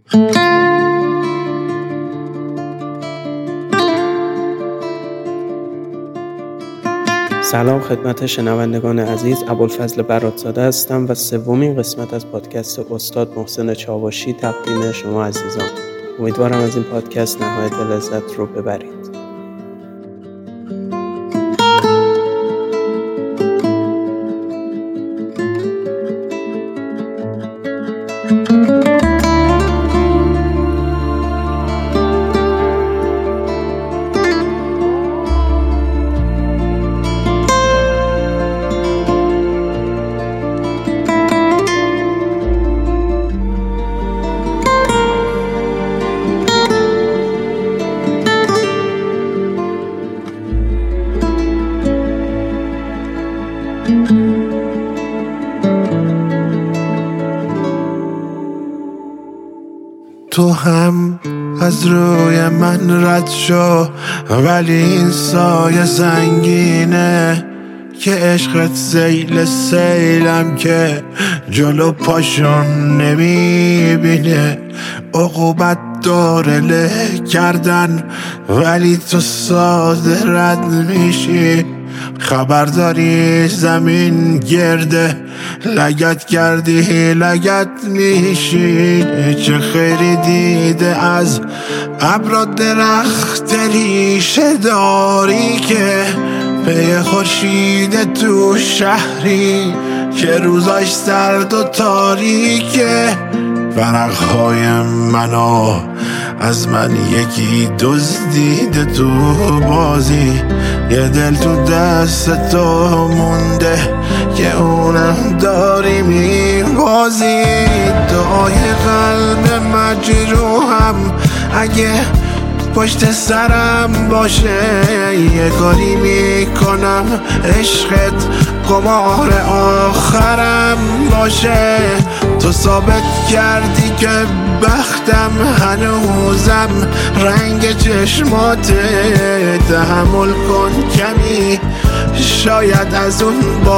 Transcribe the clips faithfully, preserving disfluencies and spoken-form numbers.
سلام خدمت شنوندگان عزیز، ابوالفضل براتزاده هستم و سومین قسمت از پادکست استاد محسن چاوشی تقدیم شما عزیزان. امیدوارم از این پادکست نهایت لذت رو ببرید. تو هم از روی من رد شو، ولی این سایه سنگینه که عشقت سیل سیلم که جلو پاشون نمیبینه. عقوبت داره له کردن ولی تو ساده رد میشی. خبر داری زمین گرده، لگت کردی لگت میشی. چه خیری دیده از ابر درخت ریشه داری که پی خورشید تو شهری که روزاش سرد و تاریکه. ورقهای منو از من یکی دزدیده تو بازی، یه دل تو دست تو مونده که اونم داری میبازی. دعای قلب مجروحم اگه پشت سرم باشه، یه کاری میکنم عشقت قمار آخرم باشه. تو ثابت کردی که بختم هنوزم رنگ چشماته. تحمل کن کمی، شاید از اون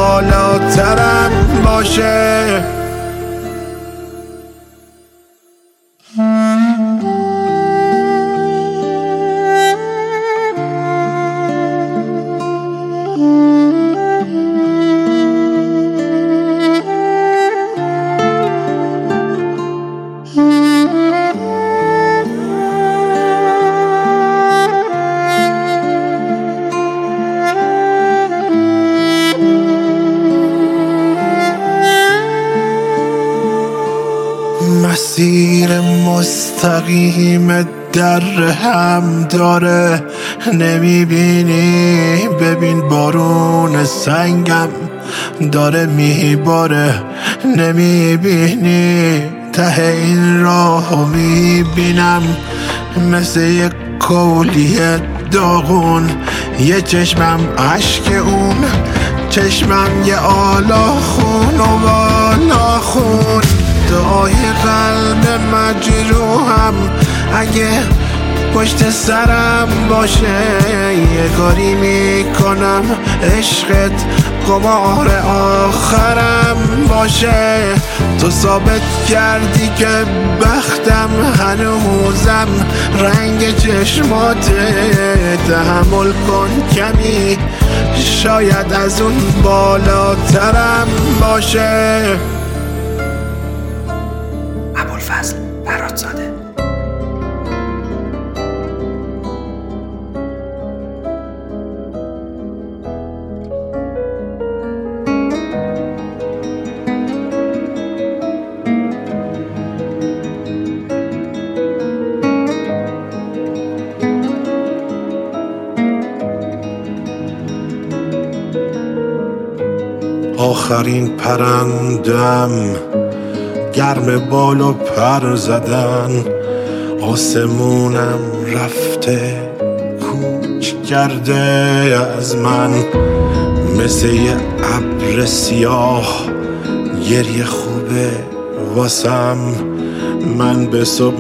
بالاترم باشه. مسیر مستقیم در هم داره، نمیبینی؟ ببین بارون سنگم داره میباره، نمیبینی؟ ته این راهو میبینم مثل یک کولیه داغون. یه چشمم عشق اون، چشمم یه آلا خون و بالا خون. دعای قلب مجروحم اگه پشت سرم باشه، یه کاری میکنم عشقت قمار آخرم باشه. تو ثابت کردی که بختم هنوزم رنگ چشماته. تحمل کن کمی، شاید از اون بالاترم باشه. ابوالفضل براتزاده. آخرین پرندم گرم بال و پر زدن، آسمونم رفته کوچ کرده از من. مثل یه ابر سیاه گریه خوبه واسم، من به صبح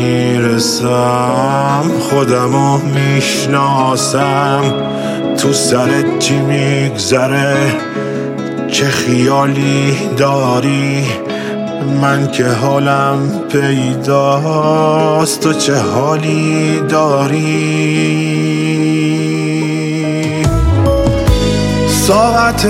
نمیرسم، خودمو میشناسم. تو سرت چی میگذره؟ چه خیالی داری؟ من که حالم پیداست، تو چه حالی داری؟ ساعت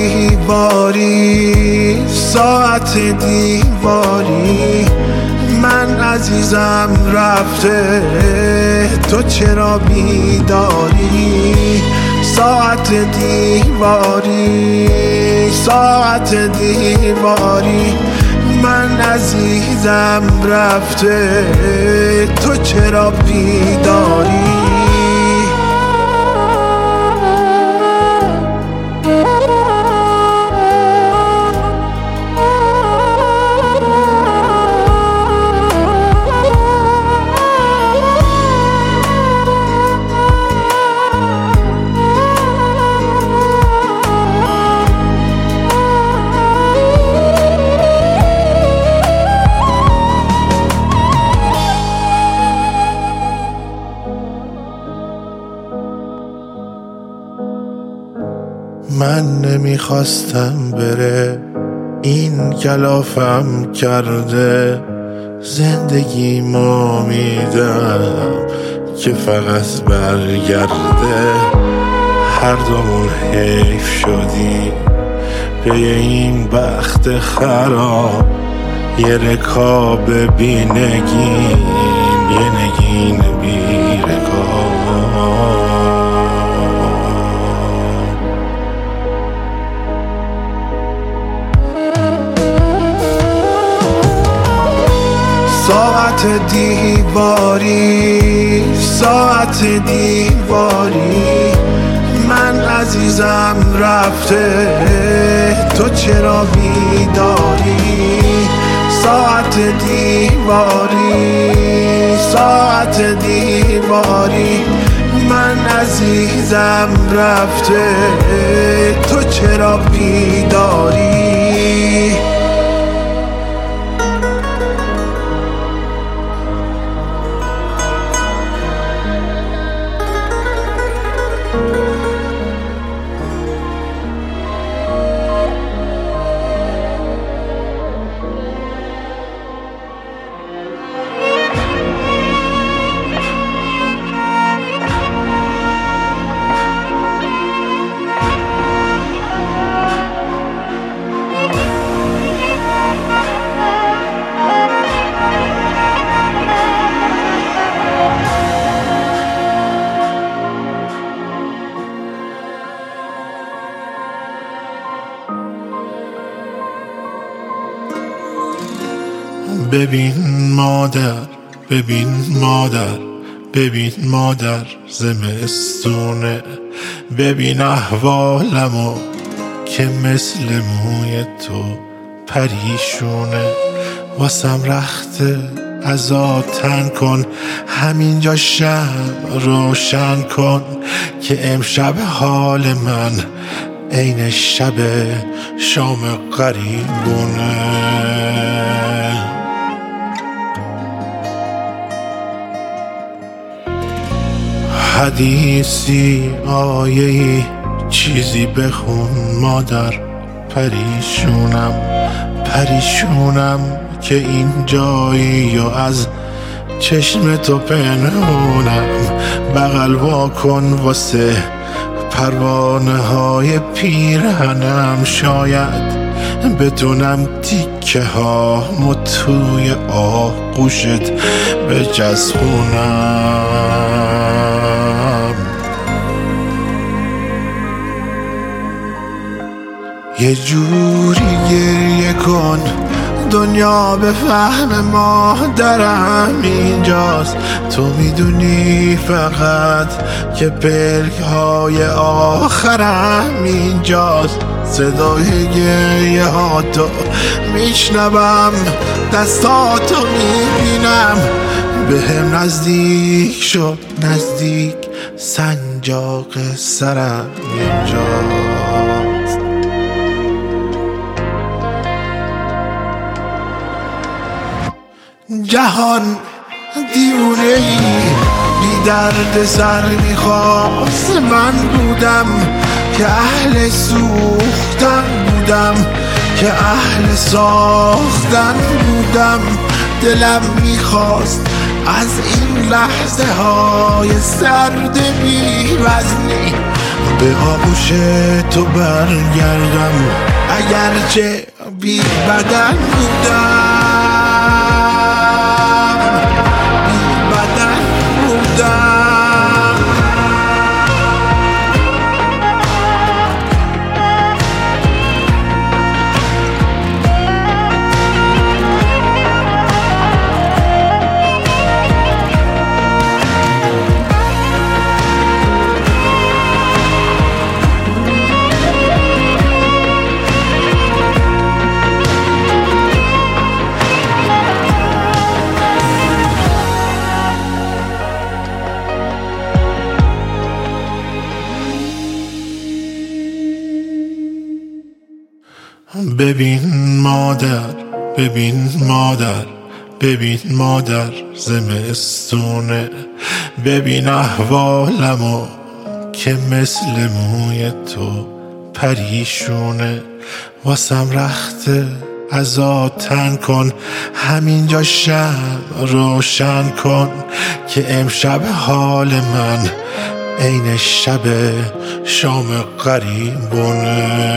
دیواری، ساعت دیواری، من عزیزم رفته، تو چرا بیداری؟ ساعت دیواری، ساعت دیواری، من عزیزم رفته، تو چرا بیداری؟ من نمیخواستم بره، این کلافم کرده، زندگی ما میدم که فقط برگرده. هر دومون حیف شدی به این بخت خراب، یه رکاب بی نگین، یه نگین بی رکاب. ساعت دیواری، ساعت دیواری، من عزیزم رفته، تو چرا بیداری؟ ساعت دیواری، ساعت دیواری، من عزیزم رفته، تو چرا بیداری؟ ببین مادر، ببین مادر، ببین مادر، زمستونه، ببین احوالمو که مثل موی تو پریشونه. واسم رخته ازا تن کن، همینجا شم روشن کن که امشب حال من عین شب شام غریبونه. حدیثی آیه‌ای چیزی بخون مادر، پریشونم پریشونم که این جایی و از چشم تو پنهونم. بغل وا کن واسه پروانه های پیرهنم، شاید بتونم تیکه ها مو توی آغوشت بچسبونم. یه جوری گریه کن دنیا به فهم مادرم اینجاست، تو میدونی فقط که پلک های آخرم اینجاست. صدای گریه ها تو میشنوم، دستاتو میبینم، به هم نزدیک شد نزدیک، سنجاق سرم اینجاست. جهان دیوونه ای بی درد سر میخواست، من بودم که اهل سوختن بودم، که اهل ساختن بودم. دلم میخواست از این لحظه های سرد بی وزنی به آغوش تو برگردم، اگرچه بی بدن بودم، بی بدن بودم. ببین مادر، ببین مادر، ببین مادر زمستونه، ببین احوالمو که مثل موی تو پریشونه. واسم رخته ازا تن کن، همینجا شب روشن کن که امشب حال من عین شب شام غریبونه.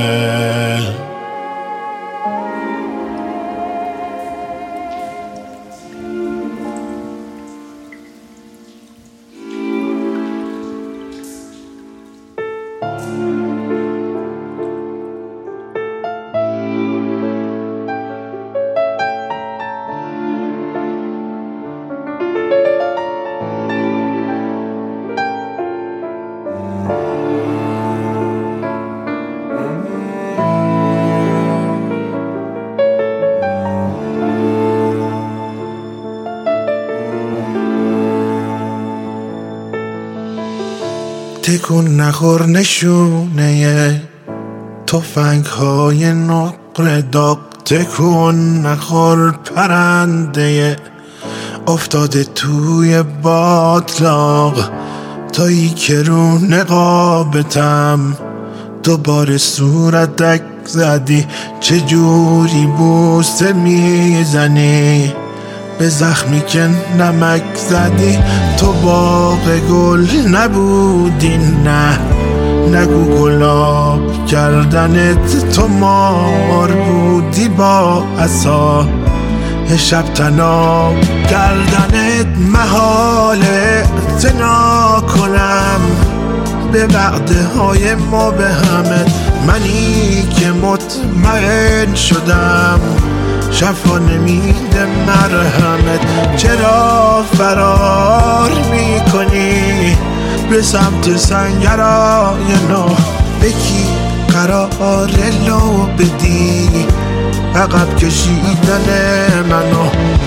تکون نخور نشونه تفنگ های نقره داغ، تکون نخور پرنده افتاده توی باطلاق، تایی که رو نقابتم دوباره صورتک زدی، چجوری بوسه میزنی به زخمی که نمک زدی. تو باغ گل نبودی، نه نگو گلاب کردنت، تو مار بودی با عصا شب تناب کردنت. محاله اعتنا کنم به وعده های ما به همه، منی که مطمئن شدم شفا نمیده مرهمت. چرا فرار میکنی به سمت سنگرای نو؟ به کی قرار لو بدی عقب کشیدن منو؟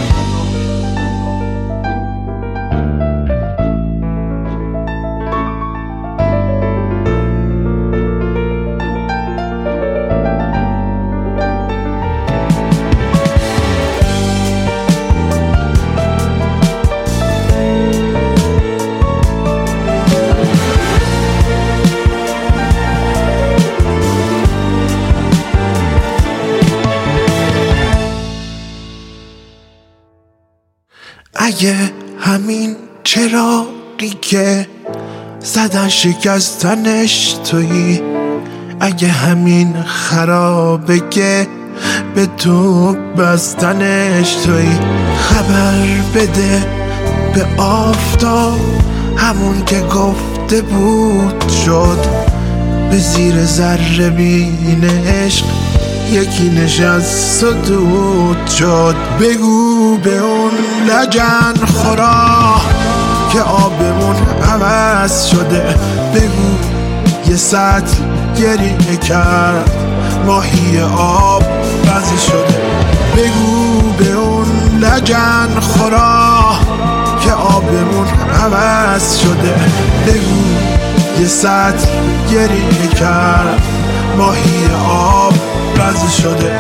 اگه همین چراغی که زدن شکستنش تویی، اگه همین خرابه که به تو بستنش تویی، خبر بده به آفتاب همون که گفته بود شد، به زیر ذره بین عشق یکی نشست و دود شد. بگو به اون لجن خورا که آبمون عوض شده، بگو یه سطل گریه کرد ماهی آب بزی شده. بگو به اون لجن خورا که آبمون عوض شده، بگو یه سطل گریه کرد ماهی آب بزی شده.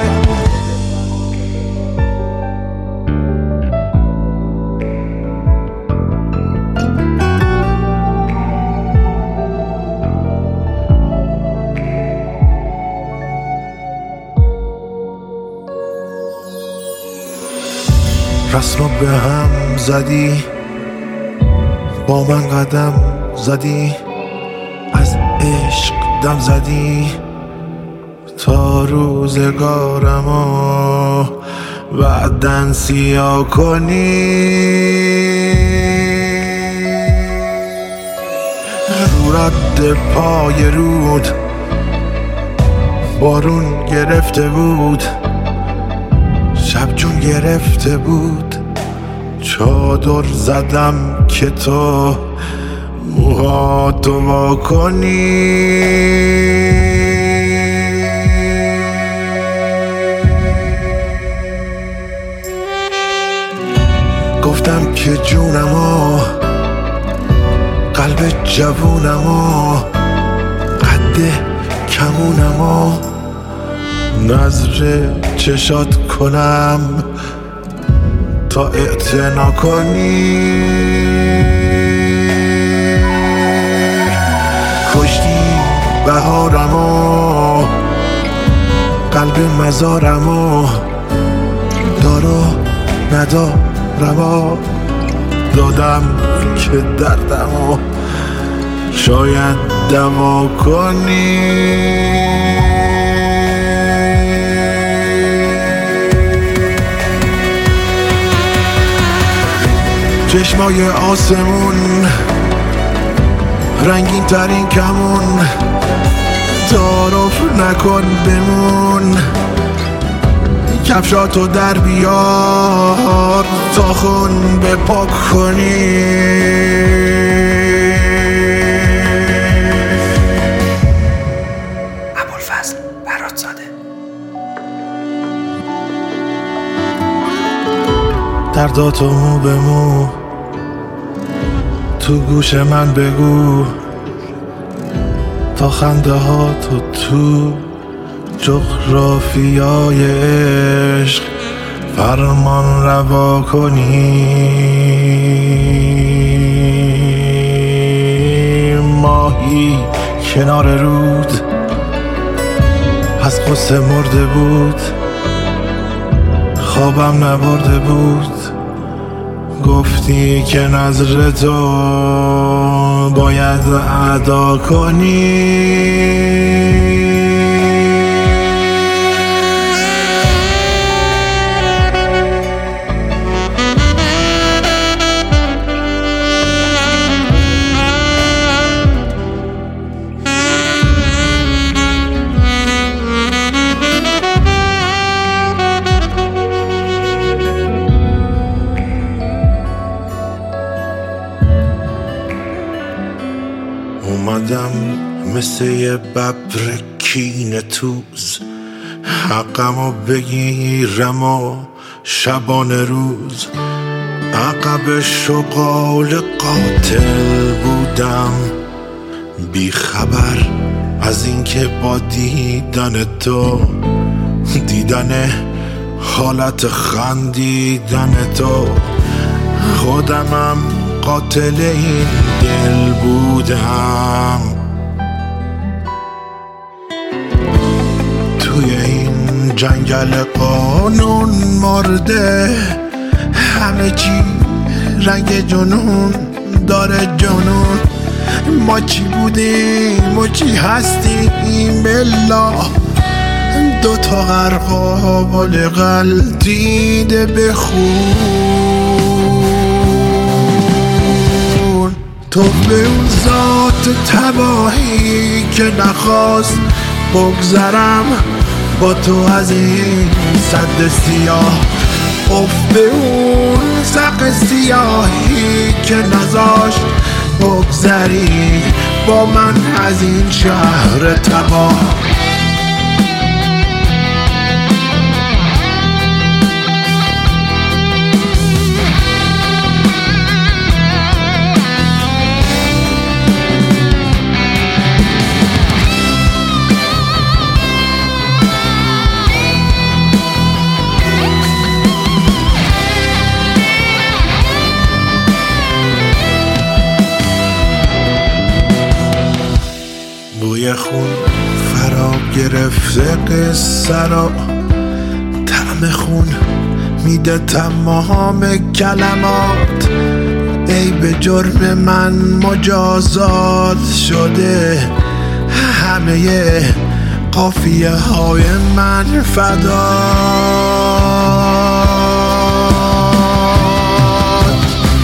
چسبو به هم زدی، با من قدم زدی، از عشق دم زدی، تا روزگارمو بعدن سیاه کنی. رو رد پای رود بارون گرفته بود، شب جون گرفته بود، چادر زدم که تو موهاتو وا کنی. گفتم که جونمو، قلب جوونمو، قد کمونمو نظر چشات کنم تا اعتنا کنی. کشتی بهارمو، قلب مزارمو، دارو ندارمو دادم که دردمو شاید دوا کنی. چشمای آسمون رنگین ترین کمون، تعارف نکن بمون، کفشاتو در بیار تا خون بپاک کنی. ابوالفضل براتزاده. درداتو مو به مو تو گوش من بگو، تا خنده ها تو تو جغرافیای عشق فرمان روا کنی. ماهی کنار رود از قصه مرده بود، خوابم نبرده بود، گفتی که نظر تو باید ادا کنی. اومدم مثل یه ببر کینه توز، حقمو بگیرم و شبانه روز عقب شغال قاتل بودم، بی خبر از اینکه با دیدن تو، دیدن حالت خندیدن تو، خودمم قاتل این دل بودم. توی این جنگل قانون مرده، همه چی رنگ جنون داره جنون. ما چی بودیم و چی هستیم بلا، دو تا غرقابال غلطیده به خون. تو به اون ذات تباهی که نخواست بگذرم با تو از این سد سیاه، اف به اون سق سیاهی که نذاشت بگذری با من از این شهر تباه. بوی خون فرا گرفته قصه را، طعم خون میده تمام کلمات. ای به جرم من مجازات شده، همه قافیه های من فدات.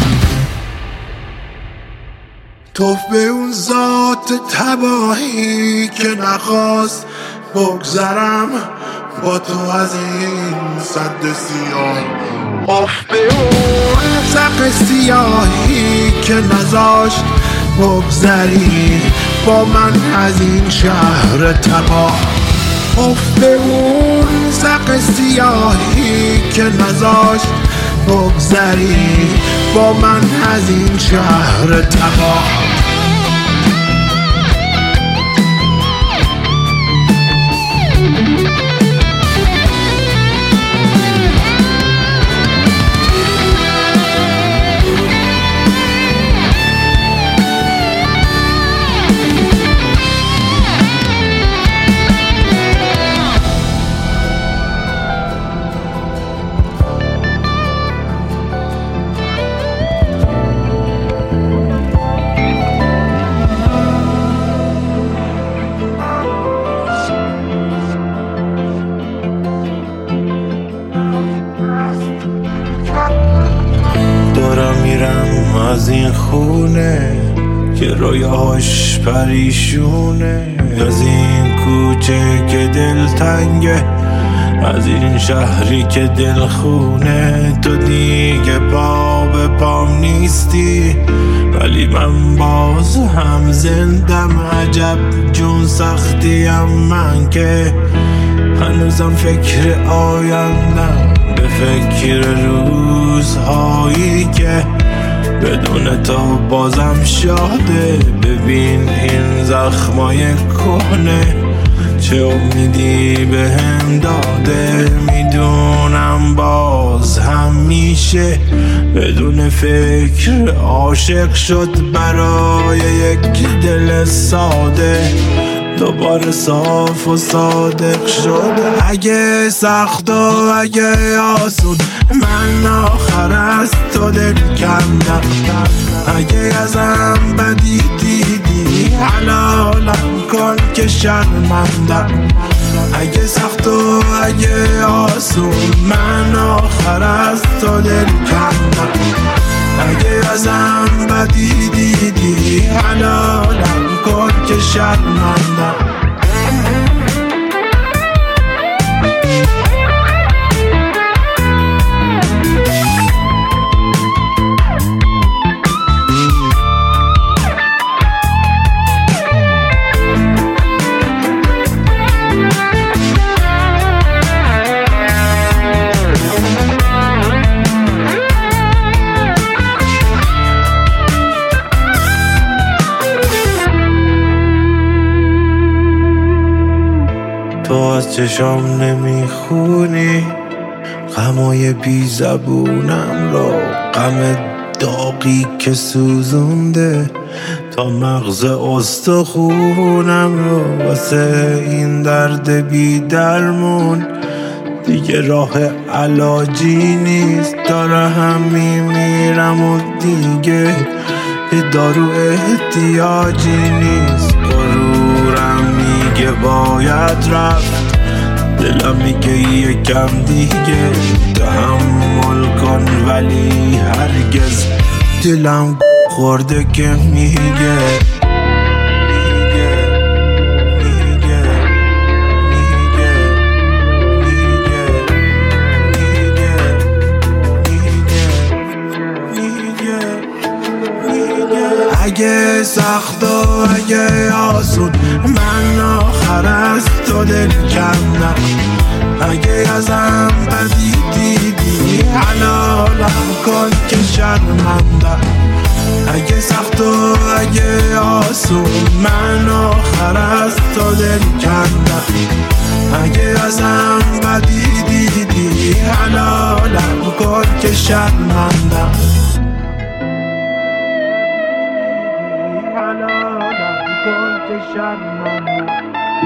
توف به اون ذات تباهی که نخواست بگذرم با تو از این سد سیاه. اف به اون سق سیاهی که نذاشت بگذری با من از این شهر تباه. اف به اون سق سیاهی که نذاشت بگذری با من از این شهر تباه. دارم میرم از این خونه که رویاش پریشونه، از این کوچه که دل تنگه، از این شهری که دل خونه. تو دیگه پا به پام نیستی ولی من باز هم زندم. عجب جون سختیم من که هنوزم فکر آیندم، به فکر روزهایی که بدون تو بازم شاده. ببین این زخمای کهنه چه امیدی به هم داده. میدونم باز هم میشه بدون فکر عاشق شد برای یک دل ساده. دوباره صاف و صادق شد. اگه سخت و اگه آسون من آخر از تو دل کندم. اگه ازم بدی دیدی حلالم کن که شرمندم. اگه سخت و اگه آسون من آخر از تو دل کندم. اگه ازم بدی دیدی حلالم کن که شرمندم. تو از چشام نمیخونی غمای بی زبونم رو، غم داغی که سوزونده تا مغز استخونم رو. واسه این درد بی درمون دیگه راه علاجی نیست. داره هم میمیرم و دیگه به دارو احتیاجی نیست. غرورم میگه باید رفت، دلم میگه یکم دیگه تحمل کن، ولی هرگز دلم خورده که میگه اگه سخت و اگه آسون من آخر از تو دل کندم. اگه ازم بدی دیدی حلالم کن که شرمندم. اگه سخت و اگه آسون من آخر از تو دل کندم. اگه ازم بدی دیدی حلالم کن که شرمندم.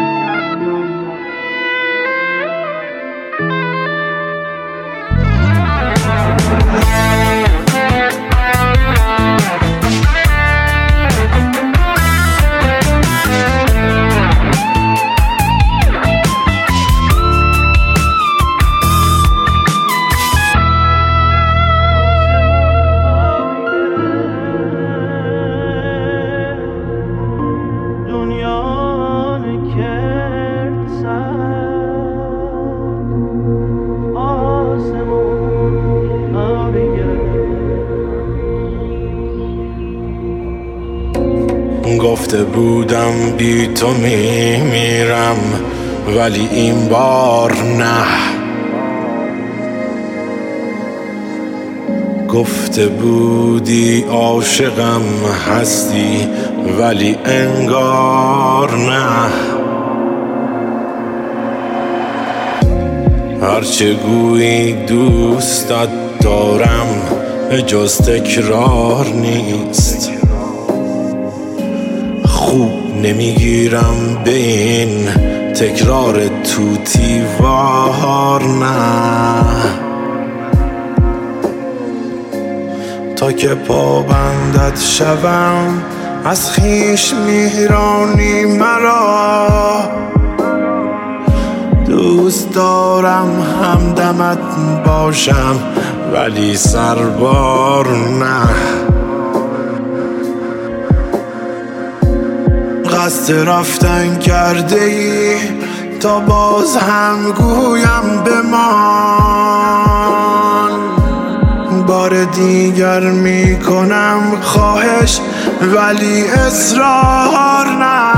شرمندم. گفته بودم بی تو میمیرم ولی این بار نه. گفته بودی عاشقم هستی ولی انگار نه. هرچه گویی دوستت دارم جز تکرار نیست. خوب نمیگیرم به این تکرار توتی وار نه. تا که پابندت شوم از خویش میرانی مرا. دوست دارم همدمت باشم ولی سربار نه. قصد رفتن کرده ای تا باز هم گویم بمان. بار دیگر میکنم خواهش ولی اصرار نه.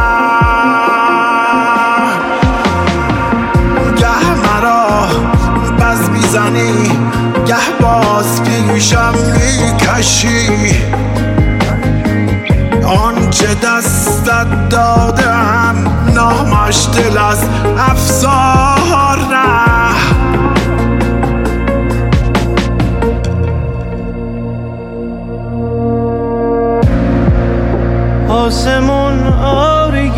گه مرا بز میزنی گه باز پیشم میکشی. آنچه دستت دادم نامش دل از افسار نه. آسمون آری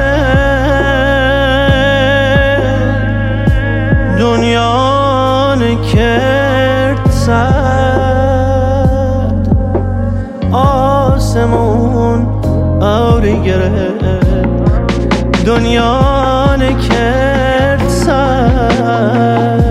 گرفت دنیا نکرد سرد. آسمون آری گرفت دنیا نکرد سرد.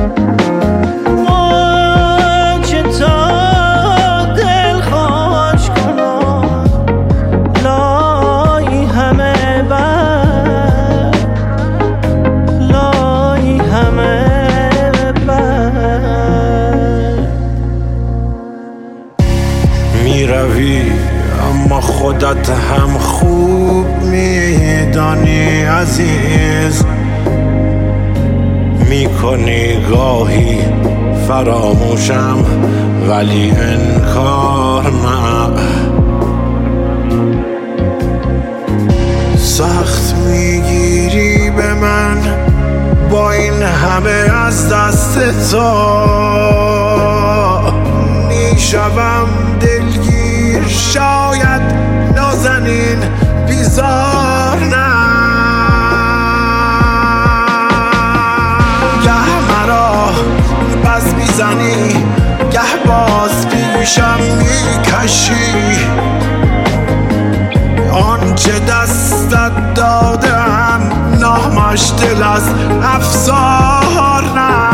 میروی اما خودت هم خوب میدانی عزیز. میکنی گاهی فراموشم ولی انکار نه. سخت میگیری به من با این همه از دست تو. میشوم دلگیر شاید نازنین بیزار نه. گه مرا بز میزنی گه باز پیشم میکشی. آنچه دستت دادم نامش دل از افسار نه.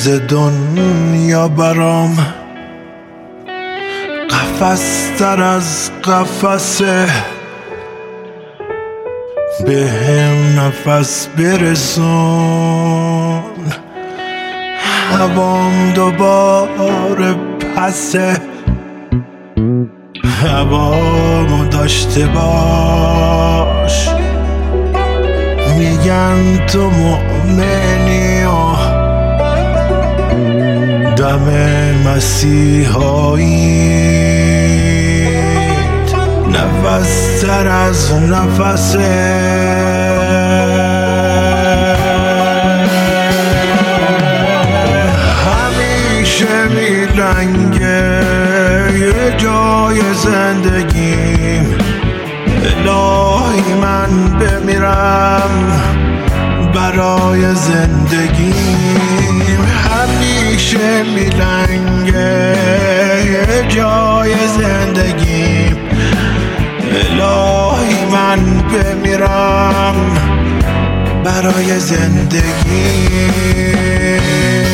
روز دنیا برام قفس تر از قفسه، به هم نفس برسون، هوام دوباره پسه، هوامو داشته باش. میگن تو مؤمنی و دم مسیحاییت نفس تر از نفسه. همیشه میلنگه یه جای زندگیم، الهی من بمیرم برای زندگیم. همیشه میلنگه یه جای زندگیم، الهی من بمیرم برای زندگیم.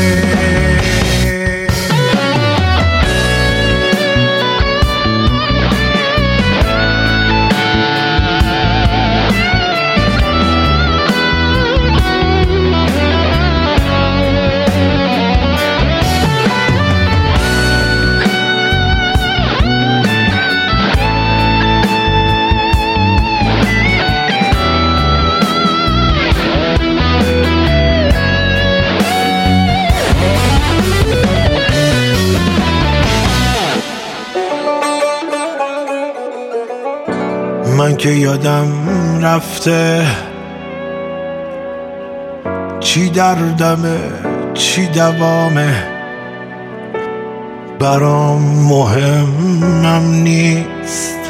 من که یادم رفته چی دردمه چی دوامه، برام مهمم نیست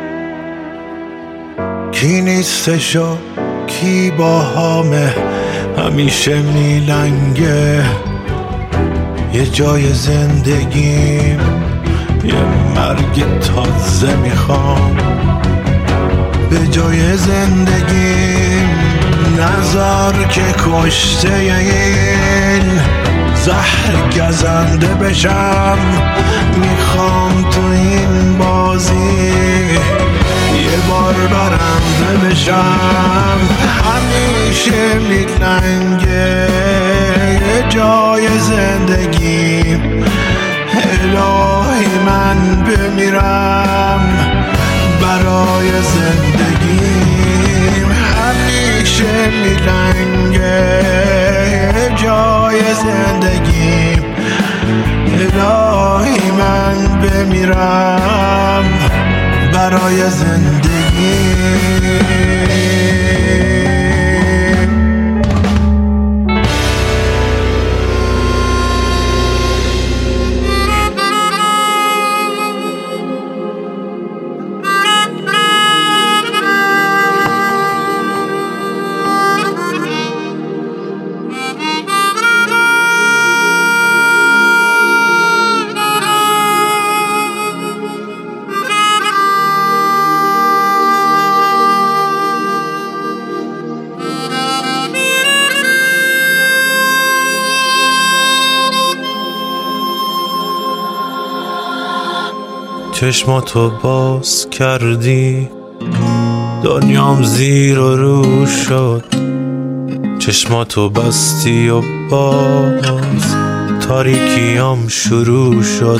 کی نیستش و کی باهامه. همیشه میلنگه یه جای زندگیم، یه مرگ تازه میخوام به جای زندگیم. نظر که کشته این زهر گزنده بشم، میخوام تو این بازی یه بار برنده بشم. همیشه میلنگه یه جای زندگیم، الهی من بمیرم برای زندگیم. همیشه میلنگه جای زندگیم، الهی من بمیرم برای زندگیم. چشماتو باز کردی دنیام زیر و رو شد، چشماتو بستی و باز تاریکیام شروع شد.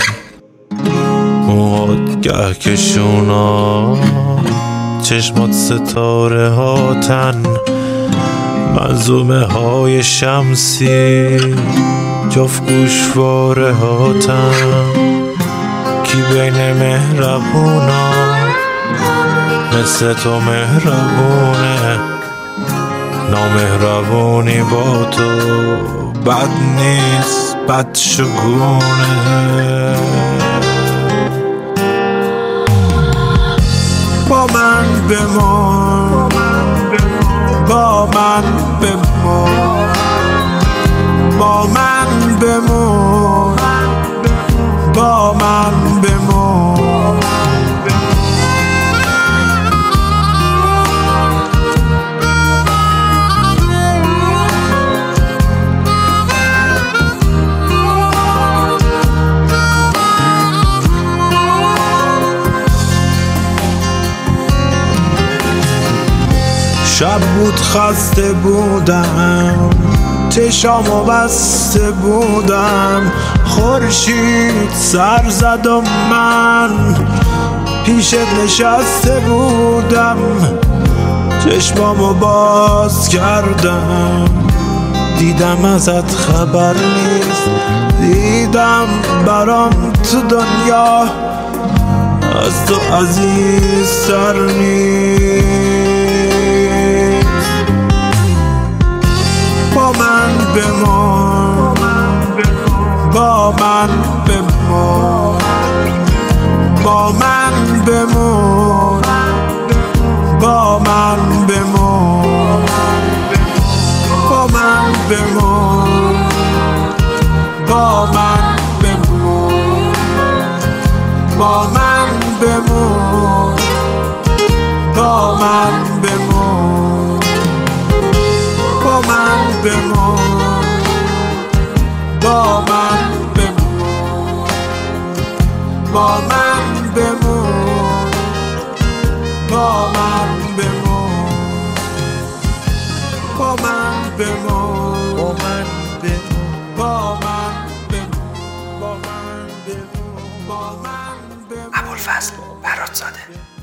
موهات گه کشونا چشمات ستاره هاتن، منظومه های شمسی جفت گوشواره هاتن. کی بین مهربونا مثل تو مهربونه، نامهربونی با تو بد نیست بد شگونه. با من بمان با من بمان با من بمان با من بمان. شب بود خسته بودم، چشامو بسته بودم، خورشید سر زد و من پیشت نشسته بودم، چشمامو باز کردم، دیدم ازت خبر نیست، دیدم برام تو دنیا از تو عزیزتر نیست. با من بمان، با من بمان، با من بمان، با من بمان، با من بمان، با من بمان، با من بمان، با من بمان، با من بمان، با من بمان، با من بمان، با من بمان، با من بمان، با من بمان، با من بمان، با من بمان، با من بمان. ابوالفضل براتزاده.